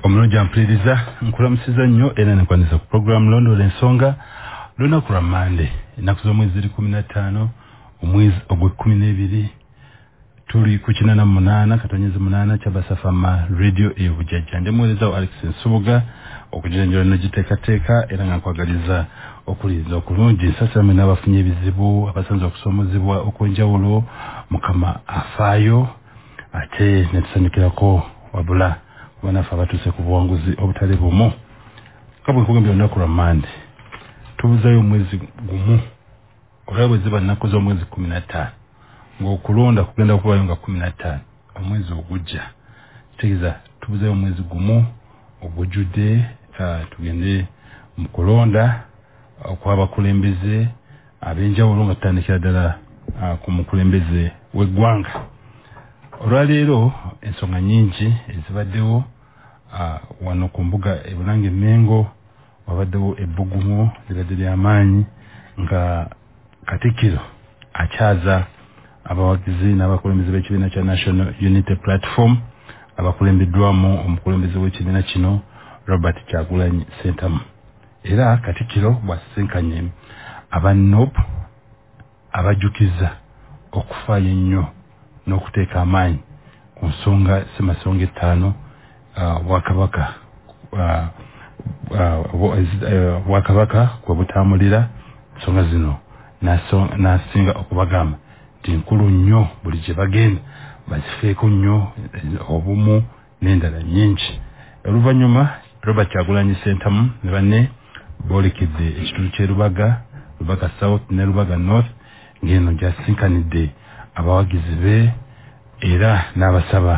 Omulungi ampuliriza nkulamusiza nnyo era nenkwanisa ku program London ensonga lunaku lwa Monday ennaku z'omwezi 15 omwezi ogw'12 tuli ku 88 katonyezi 8 Kyabasafama radio ebujjajja ndemuweereza wa Alex Nsubuga okujenjera n'ogiteekateeka era nga nkwagaliza okuliza okulungi nsasiramu n'abafunye ebizibu abasanze okusomozebwa okwenjawulo Mukama afaayo ate netusanyukirako wabula banafa batuse ku buwanguzi obutale bumu kabwe kugambye olunaku lwa Monday tubuzayo omwezi gumu olwabwe ziba nnaku z'omwezi 15 ng'okulonda kugenda kubayo nga 15 omwezi ogujja kitegeeza tubuzayo omwezi gumu ogujjudde tugende mu kulonda okw'abakulembeze ab'enjawulo nga tutandikira ddala ku mukulembeze w'eggwanga. Olwaleero ensonga nyingi ezibaddewo wano ku mbuga ebulange Mengo wabaddewo ebbugumu libadde ly'amaanyi nga Katikkiro akyaza abawagizi n'abakulembeze b'ekibiina kya National Unity Platform abakulembeddwamu omukulembeze w'ekibiina kino Robert Kyagulanyi Ssentamu. Era Katikkiro bw'asisinkanye aba NOP abajjukiza okufaayo ennyo n'okuteeka amaanyi ku nsonga semasonga 5 Bwakabaka kwe butambulira ensonga zino n'asinga okubagamba nti nkulu nnyo buli gye bagenda bazifeeko nnyo obumu n'endala nyingi. Oluvannyuma Robert Kyagulanyi Ssentamu ne banne boolekidde ekitundu ky'e Lubaga South ne Lubaga North ng'eno gy'asinkanidde abawagizi be era n'abasaba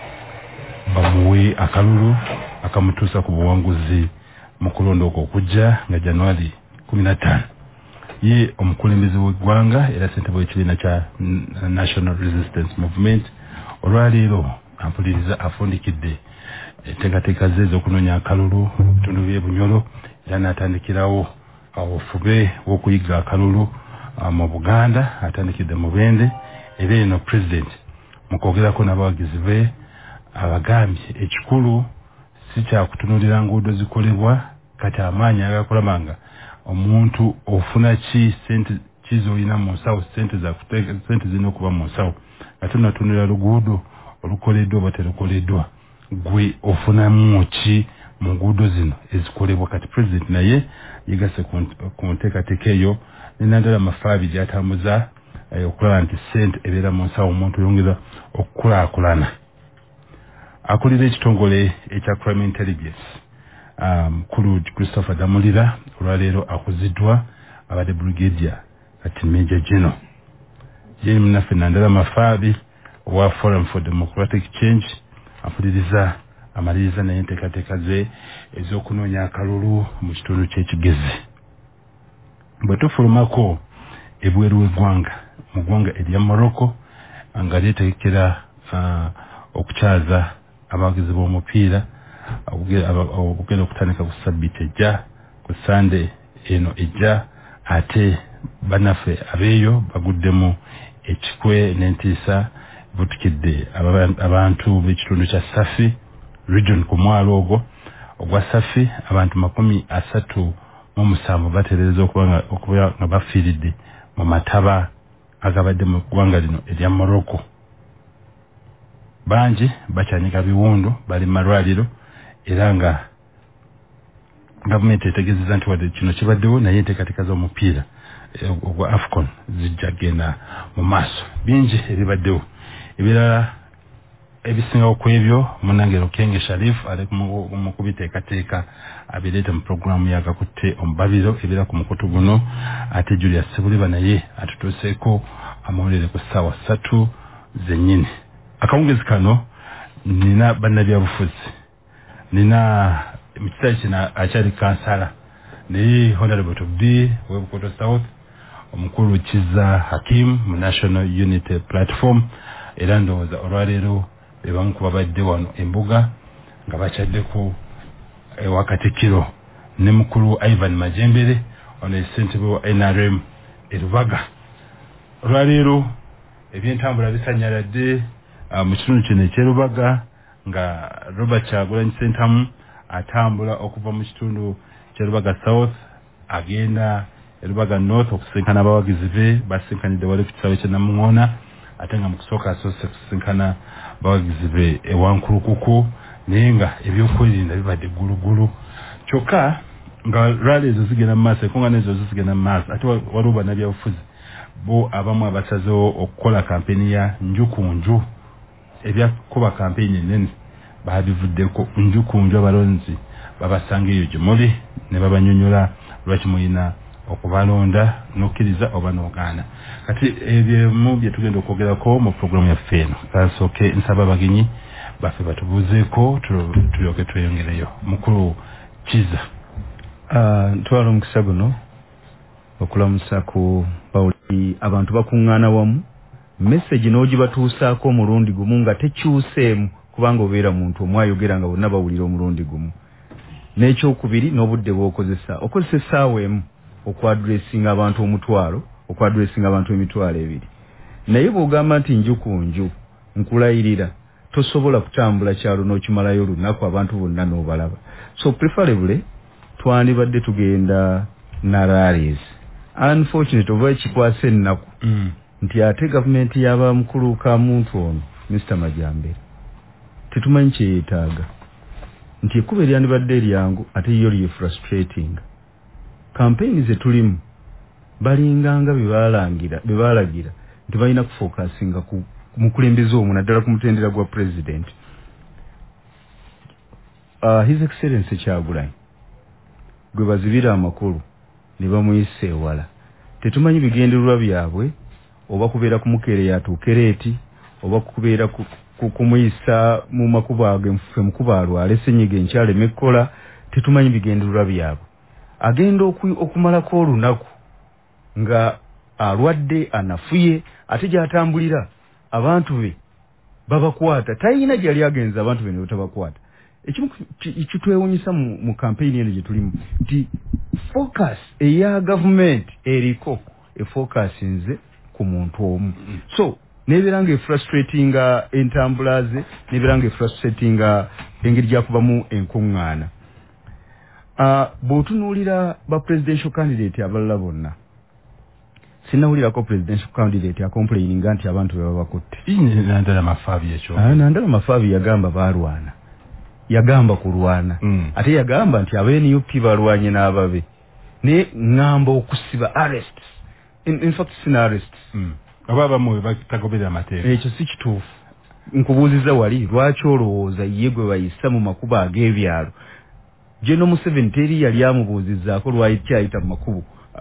bamuwe akalulu akamutuusa ku buwanguzi mu kulonda okwo okujja nga January 15. Ye omukulembeze w'eggwanga era ssentebe w'ekibiina kya National Resistance Movement olwaleero ampuliriza afundikidde enteekateeka ze ez'okunoonya akalulu mu bitundu by'e Bunyoro era n'atandikirawo obufube bw'okuyiga akalulu mu Buganda atandikidde mu Bende era eno President mu kwogerako n'abawagizi be abagambye ekikulu si kya kutunuulira nguudo zikolebwa kati amaanyi agakulabanga omuntu ofuna ki sente kizoyina mu nsawo sente zirina okuba mu nsawo nga tunatunulira luguudo olukoleddwa oba terukoleddwa gwe ofunamu ki mu nguudo zino ezikolebwa. Kati President naye yegase ku nteekateeka eyo n'enaddala amafaabi gy'atambuza okulaba nti sente ebeera mu nsawo omuntu yongera okukulaakulana. Akulira ekitongole ekya Crime Intelligence mukulu Christopher Damulira olwaleero akuziddwa abadde Brigadier kati Major General. Ye munaffe naddala amafaabi wa Forum for Democratic Change ampuliriza amaliriza naye enteekateeka ze ez'okunoonya akalulu mu kitundu ky'ekigezi. Bwe tufulumako ebweru w'eggwanga mu ggwanga erya Morocco nga lyetegekera okukyaza abawagizi b'omupiira okugenda okutandika ku Sabbiiti ejja ku Sande eno ejja ate bannaffe abeeyo baguddemu ekikwe n'entiisa butukidde abantu b'ekitundu kya Safi region ku mwalo ogwo ogwa Safi abantu 37 batereeza okuba nga bafiiridde mu mataba agabadde mu ggwanga lino erya Morocco. Bangi bakyanyika biwundu bali malwaliro era nga gavumenti etegeezezza nti wadde kino kibaddewo naye enteekateeka z'omupiira ogwa AFCON zijja genda mu maaso. Bingi ebibaddewo ebirala ebisingawo ku ebyo Munange Rukenge Sharif ali mu kubiteekateeka abireeta mu programu yagakutte omubabiro ebira ku mukutu guno ate Julius Sebuliba naye atutuuseeko amawulire ku ssaawa 3 zennyini. Akawungezi kano nina bannabyabufuzi nina ekiseera kino akyali kansala naye Honorable Tobbi w'Ebukoto South omukulu Kiza Hakim mu National Unity Platform era ndowooza olwaleero bebamu ku babadde wano embuga nga bakyaddeko ewa Katikkiro ne mukulu Ivan Majembere ono ssentebe wa NRM Lubaga. Olwaleero ebyentambula bisanyaladde mu kitundu kino eky'e Lubaga nga Robert Kyagulanyi Ssentamu atambula okuva mu kitundu kya Lubaga South agenda Lubaga North okusinkana abawagizi be basinkanidde wali ku kisaawe kya Namuŋona ate nga mu kusooka asoose kusinkana abawagizi be ewankulukuku naye nga ebyokwerinda bibadde gulugulu kyokka nga rally ezo zigenda mu maaso enkungaana ezo zigenda mu maaso ate waliwo bannabyabufuzi bo abamu abasazeewo okukola kampeni ya nju ku nju ebyakuba kampeni ennene babivuddeko nju ku nju abalonzi babasanga eyo gye muli ne babanyonyola lwaki muyina okubalonda n'okkiriza oba n'ogaana kati ebyemu bye tugenda okwogerako mu puroguramu yaffe eno kasooke nsaba abagenyi baffe batubuuzeeko tulyoke tweyongereyo mukulu Kiza ntwala omukisa guno okulamusa ku bawuli abantu bakuŋŋaana wamu message n'ogibatuusaako omulundi gumu nga tekyuseemu kubanga obeera muntu omu ayogera nga bonna bawulira omulundi gumu n'ekyokubiri n'obudde bw'okozesa okozesa essaawa emu okwadressinga abantu omutwalo okwadressinga abantu emitwalo ebiri naye bw'ogamba nti nju ku nju nkulayirira tosobola kutambula kyalo n'okimalayo olunaku abantu bonna n'obalaba so preferably twandibadde tugenda na rallies unfortunate oba ekikwasa ennaku nti ate gavumenti y'abamukulu ka muntu ono Mr. Majambere tetumanyi kyeyeetaaga nti ekkuba eryandibadde eryangu ate yo liye frustrating campaign ze tulimu balinganga bebalagira nti balina kufokasinga ku mukulembeze omwo naddala ku mutendera gwa president His Excellency Kyagulanyi gwe bazibira amakulu ne bamuyisa ewala tetumanyi bigendererwa byabwe oba kubeera kumukeereya atuukereeti oba kubeera kumuyisa mu makubo ago enfufe mukuba alwale ssenyiga enkyalema ekkola tetumanyi bigendererwa byabwe agenda okumalako olunaku nga alwadde anafuye ate gy'atambulira abantu be babakwata tayina gyali agenza abantu be ne batabakwata ekimu kitwewunyisa mu campaign eno gye tulimu nti focus eya government eriko efocus nze ku muntu omu so nebeera nga efrustratinga entambula ze nebeera nga efrustratinga engeri gyakubamu enkuŋŋaana bw'otunuulira ba presidential candidate abalala bonna sinnawulirako presidential candidate acomplaininga nti abantu beba bakutte nandala mafaabi ekyo nandala mafaabi yagamba balwana yagamba kulwana ate yagamba nti abeNUP balwanye n'ababe ne ngamba okusiba arrests in fact sina arrests abamu batagobera amateeka ekyo si kituufu nkubuuziza wali lwaki olowooza ye gwe bayisa mu makubo ag'ebyalo General Museveni teri yali amubuuzizzaako lwayikyayita mu makubo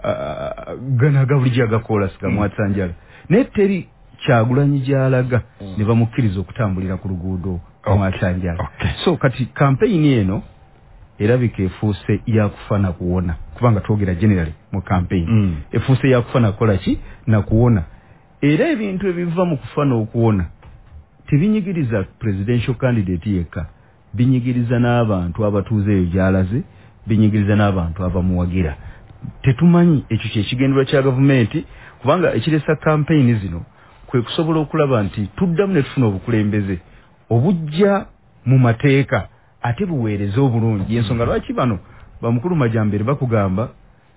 gana agabuligi agakola sigamwatsanjala naye teri Kyagulanyi gy'alaga ne bamukkiriza okutambulira ku luguudo mwatsanjala so kati kampeyini eno erabika efuuse yakufa na kuwona kubanga twogera generally mu kampeyini efuuse yakufa nakukola ki nakuwona era ebintu ebiva mu kufa n'okuwona tebinyigiriza presidential candidate yekka binyigiriza n'abantu abatuuze eyo gy'alaze binyigiriza n'abantu abamuwagira tetumanyi ekyo kyekigendererwa kya gavumenti kubanga ekiresa kampeyini zino kwe kusobola okulaba nti tuddamu ne tufuna obukulembeze obujja mu mateeka ate buweereza obulungi ensonga lwaki bano bamukulu Majambere bakugamba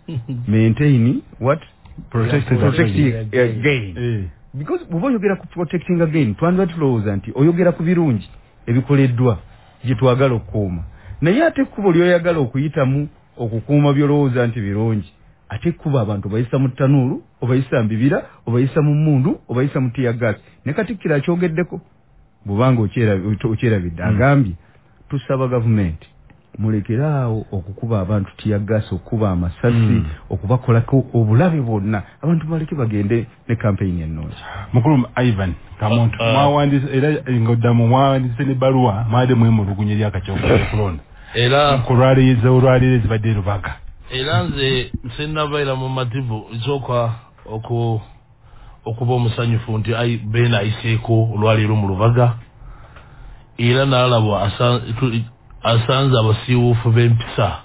maintain what protecting again because bw'oba oyogera ku protecting again twandiba tulowooza nti oyogera ku birungi ebikoleddwa gye twagala okukuuma naye ate ekkubo ly'oyagala okuyitamu okukuuma by'olowooza nti birungi ate ekkubo abantu obayisa mu ttanuulu obayisa mu bibira obayisa mu mmundu obayisa mu tiyagasi ne Katikkiro akyogeddeko bw'obanga okyerabidde agambye tusaba gavumenti mulekeraawo okukuba abantu tiyagasi okukuba amasasi okubakolako obulabe bwonna abantu baleke bagende ne kampeyini ennungi mukulu Ivan Kamuntu mwawandise era ngoddamu mwawandise n'ebbaluwa mwade mwemulugunya eryakakyogera kulonda era kulwaliriza olwalire zibadde Lubaga era nze sinnabaira mu mativu nsooka okuba omusanyufu nti Ben ayiseeko olwaliro mu Lubaga era n'alabwa asanze abasiiwuufu b'empisa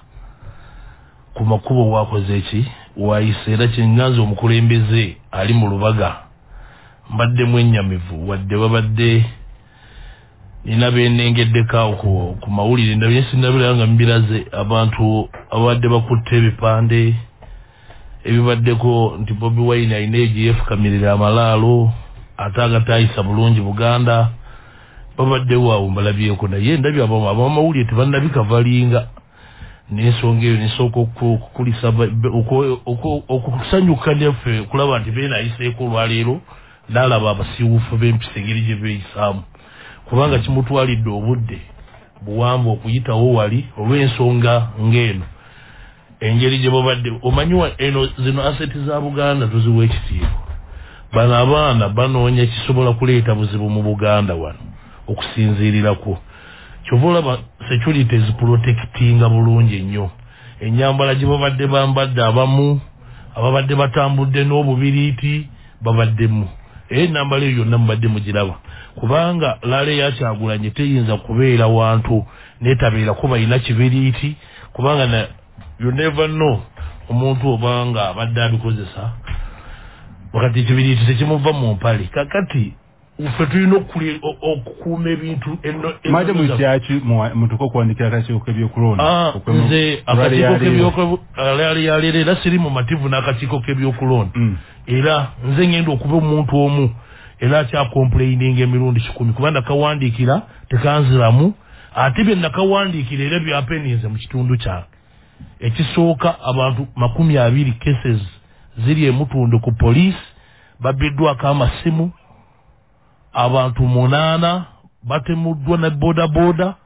ku makubo bwakoze eki wayise era kyenganza omukulembeze ali mu Lubaga mbaddemu ennyamivu wadde babadde nina benengeddeka ku mawulire ndabye sinabira nga mbiraze abantu abadde bakutte ebipande ebibaddeko nti Bobi Wine ayina AGF kamirira amalaalo ataagatayisa bulungi Buganda babaddewo awo mbalabyeko naye ndabye abamawulire tebannabikavalinga n'ensonga eyo nesooka okukulisa okusanyuka neffe kulaba nti beenayiseeko olwaleero naalaba abasiiwuufu b'empisa engeri gye beeyisaamu kubanga kimutwalidde obudde buwanvu okuyitawo wali olw'ensonga ng'eno engeri gye babadde omanyiwa eno zino aseti za Buganda tuziwa ekitiibwa bano abaana banoonya kisobola kuleeta buzibu mu Buganda wano okusinziirirako kyova olaba security ziprotectinga bulungi nnyo ennyambala gye babadde bambadde abamu ababadde batambudde n'obubiriiti babaddemu enambala eyo yonna mubadde mugiraba kubanga laale yakyagulanye teyinza kubeera wantu netabeerako balina kibiriiti kubanga you never know omuntu obanga abadde abikozesa wakati ekibiriiti tekimuva mu mpale kakati ffe tulina okukuuma ebintu maze mukyaki mutuko okuwandikira akakiiko k'ebyokulonda nze akakiiko k'ebyokulonda era siri mu mativu n'akakiiko k'ebyokulonda era nze ngenda okuba omuntu omu era akyakomplaininga emirundi 10 kuba nakawandiikira tekanziramu ate bye nakawandiikira era byapeninze mu kitundu kyange ekisooka abantu 20 cases ziri emutundu ku poliisi babbiddwako amasimu abantu 8 batemuddwa na bodaboda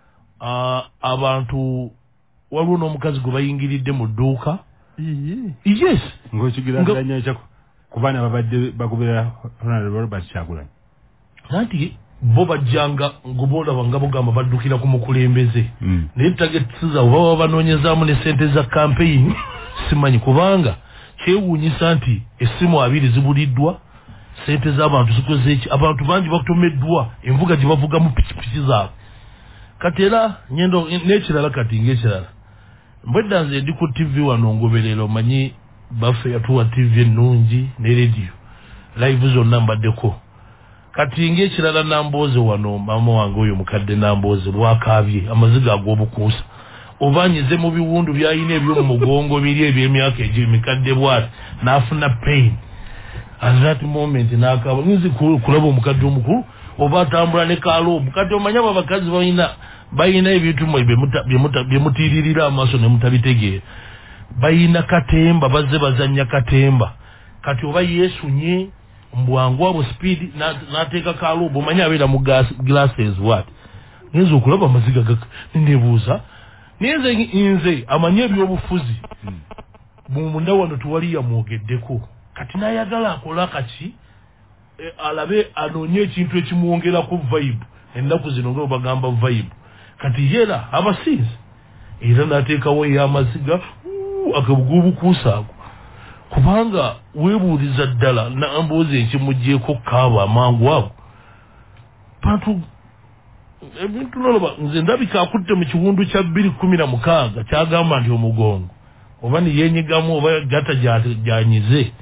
abantu waliwo n'omukazi gwe bayingiridde mu dduuka yes ng'okigiraganya ekyako kubana babadde bagobera Honorable Robert Kyagulanyi nti bo bajjanga ngobolaba nga bogamba baddukira ku mukulembeze naye tagetiza oba banoonyezaamu ne ssente za campaign simanyi kubanga kyewuunyisa nti essimu 2 zibuliddwa ssente z'abantu zikoze eki abantu bangi batomeddwa envuga gye bavugamu pikipiki zaabwe kati era nyendo n'ekirala kati ng'ekirala mbwedda nze ndi ku TV wano ngoberera omanyi baffe yatuwa TV ennungi ne radio live zonna mbaddeko kati ng'ekirala Nambooze wano maama wange oyo mukadde Nambooze lwakaabye amaziga ag'obukuusa obanyize mu biwundu byayina eby'omu mugongo biri eby'emyaka emikadde bwati n'afuna pain at that moment n'akaaba nzi kulaba omukadde omukulu oba atambula ne kaaloobu kati omanya abo abakazi bayina ebintu bye mutiiririra amaaso ne mutabitegeera bayina katemba bazze bazannya katemba kati oba yeesunye mbwangu abo speed n'ateeka kaaloobu omanya abeera mu glasses what ngenza okulaba amaziga nebuuza naye nze amanye ebyobufuzi munda wano tuwali yamwogeddeko kati n'ayagala akola kaki alabe anoonye ekintu ekimwongerako vibe ennaku zino nga bagamba vibe kati yera abasiizi era n'ateekawo ey'amaziga akabugubukuusa ago kubanga weebuuliza ddala Nambooze ekimugyeko kaaba amangu ago bantu ebintu noloba nze ndabika akutte mu kiwundu kya 216 kyagamba nti omugongo oba niyeenyigamu oba gata gyanyize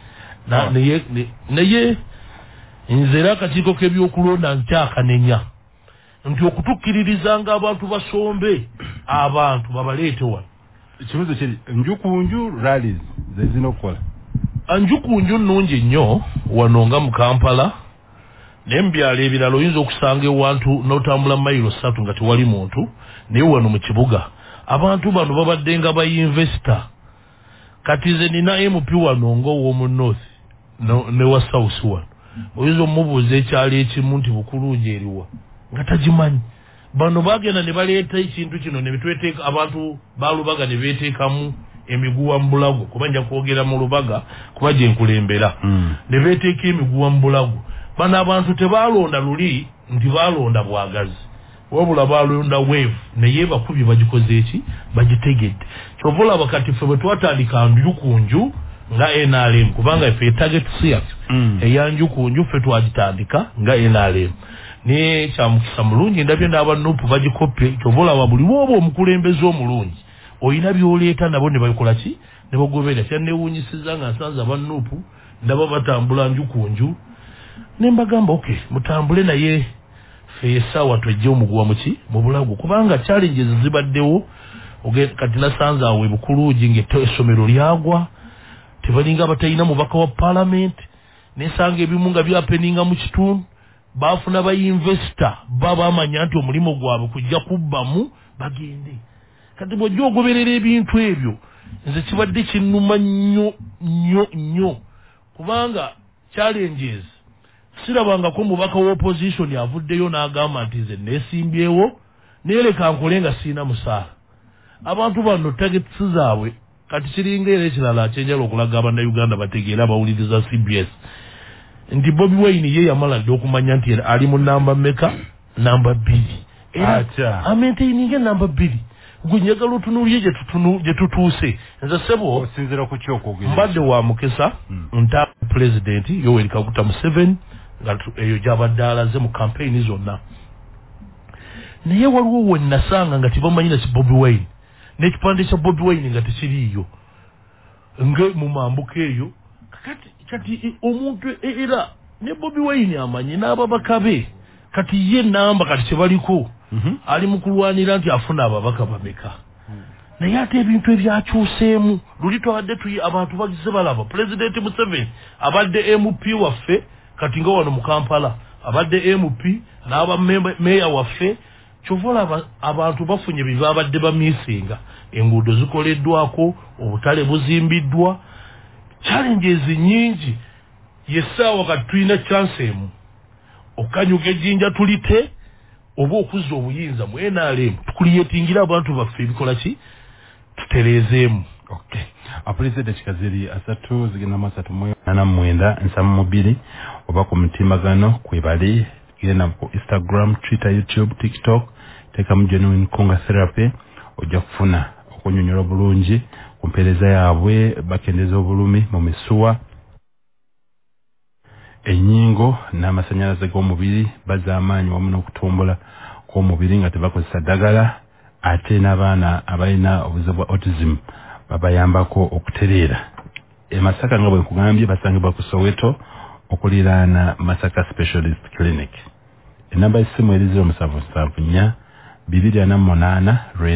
naye nze era akakiiko k'ebyokulonda nkyakanenya nti okutukkiririzanga abantu basombe abantu babaleete wano ekibuzo kiri njukunju rallies zezina okukola njukunju nnungi nnyo wano nga mu Kampala naye mu byalo ebirala oyinza okusanga ewantu n'otambula mayiro 3 nga tewali muntu naye wano mu kibuga abantu bano babadde nga bayinvesita kati ze nina MP wano ng'ow'omu North ne wa South wano oyinza omubuuza ekyalo ekimu nti Bukulungi eriwa nga tagimanyi bano bagenda ne baleeta ekintu kino ne bitweteeka abantu ba Lubaga ne beeteekamu emiguwa mu Bulago kuba nja kwogera mu Lubaga kuba gye nkulembera ne beeteeka emiguwa mu Bulago bano abantu tebaalonda luli nti baalonda bwagazi wabula baalonda wave naye bakubi bagikoze eki bagitegedde kyova olaba kati ffe bwe twatandika njukunju nga NRM kubanga ffe target siya eya njukunju ffe twagitandika nga NRM ne kyamukisa mulungi ndabye n'abanupu bagikopye kyova olaba buli bwoba omukulembeze omulungi oyina byoleeta nabo ne bakola ki ne bagoberera kyanneewuunyisiza nga nsanze abanupu ndaba batambula njukunju ne mbagamba okay mutambule naye fesa watwejje omugwa muki mu bulago kubanga challenges zibaddewo kati nasanze awe bukuluji ng'essomero lyagwa tebalinga abatayina mubaka wa parliament nesanga ebimu nga byapeninga mu kitundu bafuna ba investor baba amanya nti omulimo gwabwe kujja kubbamu bagende kati bw'ojja ogoberera ebintu ebyo nze kibadde kinnuma nnyo kubanga challenges sirabangako mubaka wa opposition avuddeyo n'agamba nti nze neesimbyewo neereka nkole nga siina musaala abantu bano targets zaabwe kati kiringa era ekirala akyenjala okulaga abannayuganda bategeera abawuliriza CBS nti Bobi Wine ye yamala dde okumanya nti ali mu namba mmeka namba 2 era amaintaininge namba 2 gwe njagala otunuulye gye tutuuse nze sebo osinzira ku kyokwogerera mbadde wa mukisa nta president Yoweri Kaguta Museveni nga eyo gy'abadde alaze mu campaign zonna naye waliwo we nasanga nga tebamanyina ki Bobi Wine n'ekipande kya Bobi Wine nga tekiriiyo nga mu mambuka eyo kati omuntu era ne Bobi Wine amanyi n'ababaka be kati ye namba kati kyebaliko ali mu kulwanira nti afuna ababaka bameka naye ate ebintu ebyakyuseemu luli twadde abantu bagize balaba President Museveni abadde MP waffe kati nga wano mu Kampala abadde MP n'aba meya waffe kyovola abantu bafunye bibabadde bamisinga enguudo zikoleddwako obutale buzimbiddwa challenges nyingi yesaawa kati tulina chance emu okanyuga ejjinja tulite oba okuzza obuyinza mu NRM tukuliyetingira abantu baffe ebikola ki tutereezeemu okay apulizede kikaziri asatu zigenda masatu mu 89 oba ku mutimbagano kwebali genda ku Instagram, Twitter, YouTube, TikTok teka mu Genuine Conga Therapy ojja kufuna okunyonyola bulungi ku mpeereza yaabwe bakendeza obulumi mu misuwa enyingo n'amasanyalaze g'omubiri bazza amaanyi wamu n'okutumbula kw'omubiri nga tebakozesa ddagala ate n'abaana abalina obuzibu bwa autism babayambako okutereera Masaka nga bwe nkugambye basangibwa ku Soweto okuliraana Masaka Specialist Clinic enamba y'essimu eri 0774 248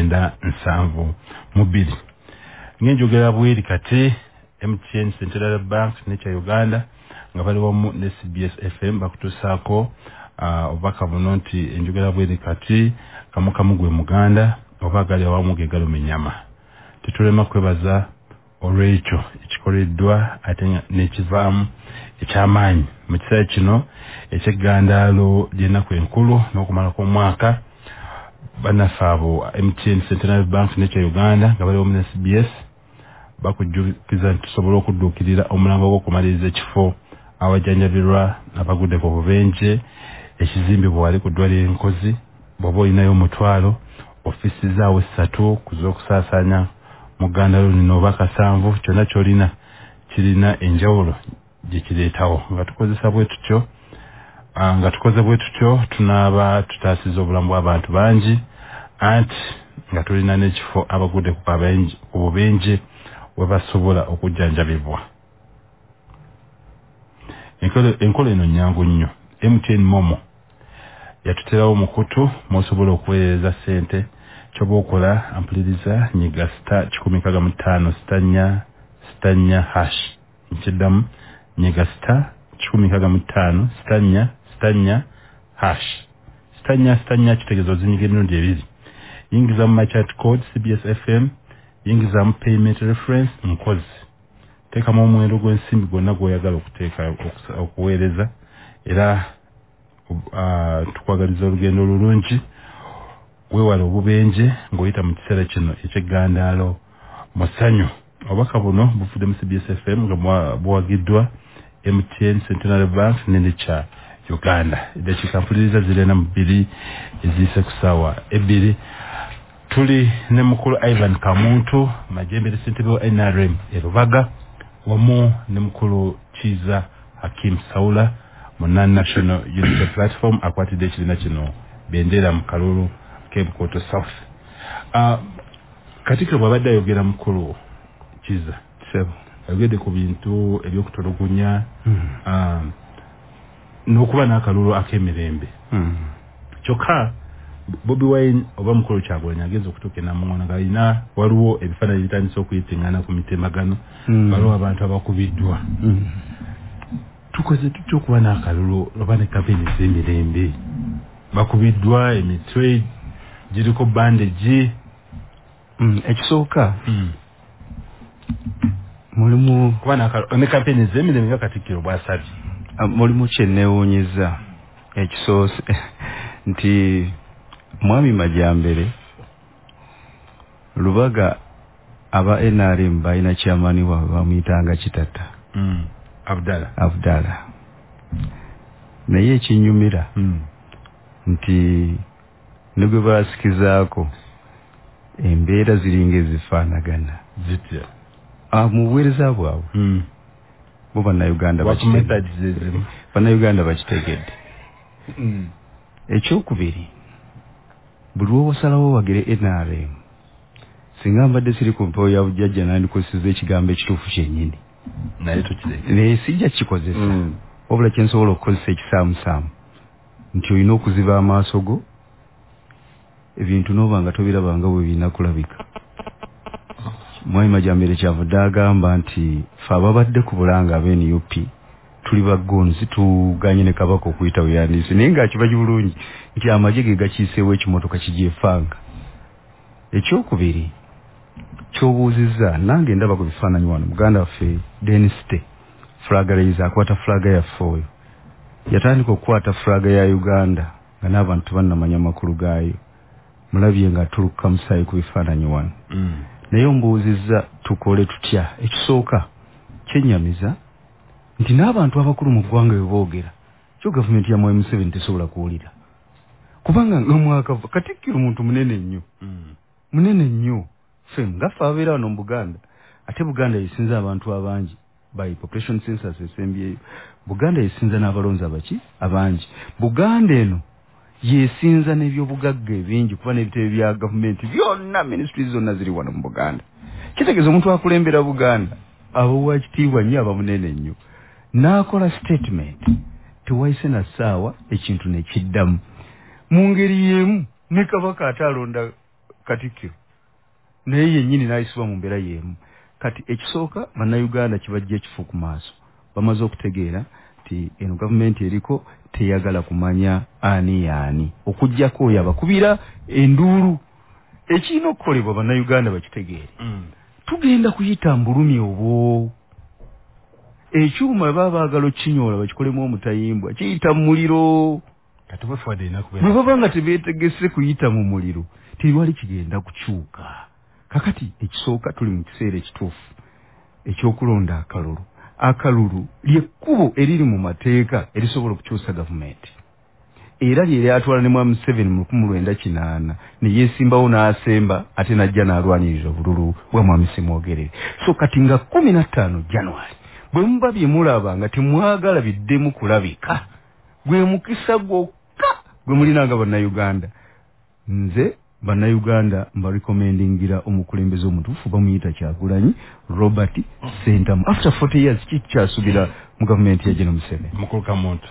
972 ng'enjogera bweri kati MTN Central Bank n'ekya Uganda nga bali wamu ne CBS FM bakutusaako obubaka buno nti enjogera bweri kati kamukamu gwe muganda oba gali awamu ge galumenyama tetulema kwebaza olw'ekyo ekikoleddwa ate n'ekivaamu eky'amaanyi mu kiseera kino eky'eggandaalo ly'ennaku enkulu n'okumala kw'omwaka bannaffe abo MTN Centenary Bank n'ekya Uganda nga bali wamu ne CBS bakujjukiza nti tusobola okudduukirira omulango gw'okumaliriza ekifo awajjanjabirwa abagudde ku bubenje ekizimbibwa wali ku ddwaliro Nkozi bw'oba olinayo omutwalo ofisi zaawo 3 kuz'okusaasaanya mu ggandaalo lino oba 7 kyonna ky'olina kirina enjawulo gye kireetawo nga tukozesa bwe tutyo nga tukoze bwe tutyo tunaaba tutaasiza obulamu bw'abantu bangi anti nga tulina n'ekifo abagudde ku bubenje we basobola okujjanjabibwa enkola eno nnyangu nnyo MTN Momo yatuterawo mukutu mw'osobola okuweereza ssente ky'oba okola ampuliriza nyiga *165*4 nkiddamu nyiga *165*4 kitegeeza ozinyiga emirundi ebiri yingiza mu chat code CBS FM yingiza mu payment reference Nkozi teekamu omuwendo gw'ensimbi gwonna gw'oyagala okuweereza era tukwagaliza olugendo olulungi weewale obubenje ng'oyita mu kiseera kino eky'eggandaalo musanyu obubaka buno buvudde mu CBS FM nga buwagiddwa MTN Centenary Bank n'ekya Uganda eddakiika mpuliriza 42 eziyise ku ssaawa 2 tuli ne mukulu Ivan Kamuntu majembere ssentebe wa NRM Rubaga wamu ne mukulu Kiza Hakim Saula mu National Unity Platform akwatidde ekibiina kino bendera mu kalulu Cape South Katikkiro bw'abadde ayogera mukulu Kiza ayogedde ku bintu ebyokutulugunya n'okuba n'akalulu ak'emirembe kyokka Bobi Wine oba mukolo Kyagulanyi agenza okutuuka Namungoona galina waliwo ebifaananyi bitandise okuyitingana ku mitemagano waliwo abantu abakubiddwa tukoze tutya okuba n'akalulu oba ne kampeyini z'emirembe bakubiddwa emitwe giriko bandage ekisooka mulimu kuba ne kampeyini z'emirembe nga Katikkiro bw'asabye mulimu kyenneewuunyizza ekisoose nti Mwami Majambere Lubaga aba NRM balina chairman waabwe bamuyitanga Kitata Abdala naye ekinyumira nti nibwe basikizaako embeera ziringa ezifaanagana zitya mu buweereza bwabwe bo Bannayuganda bakitegedde ekyokubiri buli lw'osalawo wagire NRM singa mbadde siri ku mpewo ya bujjajja nandikoseza ekigambo ekituufu kyennyini naye sijja kikozesa wabula kyensobola okukozesa ekisaamusaamu nti olina okuziba amaaso go ebintu n'oba nga tobirabanga bwe birina kulabika. Mwami Majambere kyavudde agamba nti fe ababadde ku bulanga ab'NUP tuli baggonzi tuganye ne Kabaka okuyita buyandisi naye ng'akibaji bulungi nti amagye ge gakiiseewo ekimotoka kigyefanga. Ekyokubiri ky'obuuzizza nange ndaba ku bifaananyi wano muganda waffe Deniste Flagarayiza akwata flaga yaffe oyo yatandika okukwata flaga ya Uganda nga n'abantu bannamanya makulu gaayo mulabye nga tuluka musaayi ku bifaananyi wano. Naye ombuuzizza tukole tutya. Ekisooka kyennyamiza nti n'abantu abakulu mu ggwanga bwe boogera kyo gavumenti ya Mwai Museveni tesobola kuwulira kubanga nga mwakava Katikkiro muntu munene nnyo munene nnyo ffe nga ffe abeera wano mu Buganda ate Buganda yesinza abantu abangi by population census esembyeyo. Buganda yesinza n'abalonzi abaki abangi. Buganda eno yesinza n'ebyobugagga ebingi kuba n'ebitebe bya gavumenti byonna ministries zonna ziri wano mu Buganda. Kitegeeza omuntu akulembera Buganda abo wakitiibwa nnyo aba munene nnyo n'akola statement tewayise na ssaawa ekintu ne kiddamu mu ngeri y'emu ne Kabaka ate alonda Katikkiro naye yennyini n'ayisibwa mu mbeera y'emu. Kati ekisooka bannayuganda kibajja ekifu ku maaso bamaze okutegeera nti eno gavumenti eriko teyagala kumanya ani yaani okuggyako oyo abakubira enduulu. Ekirina okukolebwa bannayuganda bakitegeere tugenda kuyita mbulumi obwo ekyuma baba baagala okinyoola bakikolemu omutayimbwa kiyita mu muliro. Bwe baba nga tebeetegese kuyita mu muliro tewali kigenda kukyuka. Kakati ekisooka tuli mu kiseera ekituufu ekyokulonda akalulu. Akalulu lyekkubo eriri mu mateeka erisobola okukyusa gavumenti era lye lyatwala ne Mwami Museveni mu 1908 ne yeesimbawo n'asemba ate najja n'alwanirira obululu bwa Mwami Semwogerere. So kati nga 15 January bwe muba bye mulaba nga temwagala biddemu kulabika gwe mukisa gwokka gwe mulinanga bannayuganda. Nze bannayuganda mbarekomendingira omukulembeze omutuufu bamuyita Kyagulanyi Robert Sentamu. After 40 years kikyasubira mu gavumenti ya General Museveni. Mukuluka muntu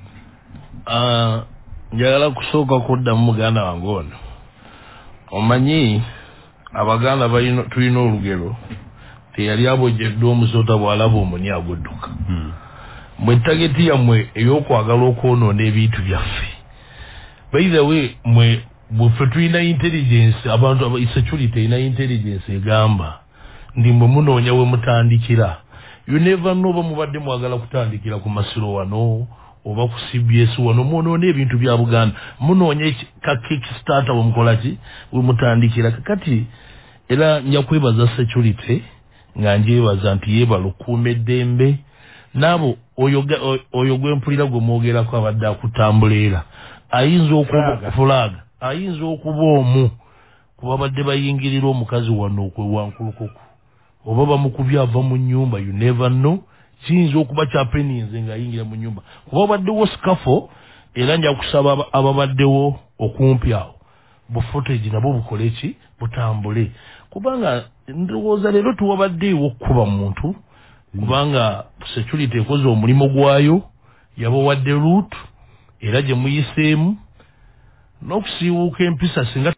njagala kusooka kudda mu muganda wange ono omanyi abaganda tulina olugero teyali abojjedde omusota bw'alaba omuni agudduka. Mwe tageti yammwe ey'okwagala okwonoona ebintu byaffe by the way bwe tulina intelligence abantu security erina intelligence egamba ndi mwe munoonya we mutandikira. You never know oba mubadde mwagala kutandikira ku Masiro wano oba ku CBS wano munoona ebintu bya Buganda munoonya ka kickstarter wemukola ki we mutandikira. Kakati era nja kwebaza security nga njebaza nti yeebala okukuuma eddembe naabo oyo gwempulira gwe mwogerako abadde akutambuleera ayinza okuba fulaga ayinza okuba omu kuba badde bayingirira omukazi wano okwewankulukuku oba bamukubya ava mu nnyumba. You never know kiyinza okuba kyapeninze ng'ayingira mu nnyumba kuba baddewo scafo era nja kusaba ababaddewo okumpi awo bu footage nabo bukole ki butambule kubanga ndowooza leero tuwabaddeewo okukuba muntu kubanga security ekoze omulimu gwayo yabawadde route era gye muyiseemu n'okusiiwuuka empisa singa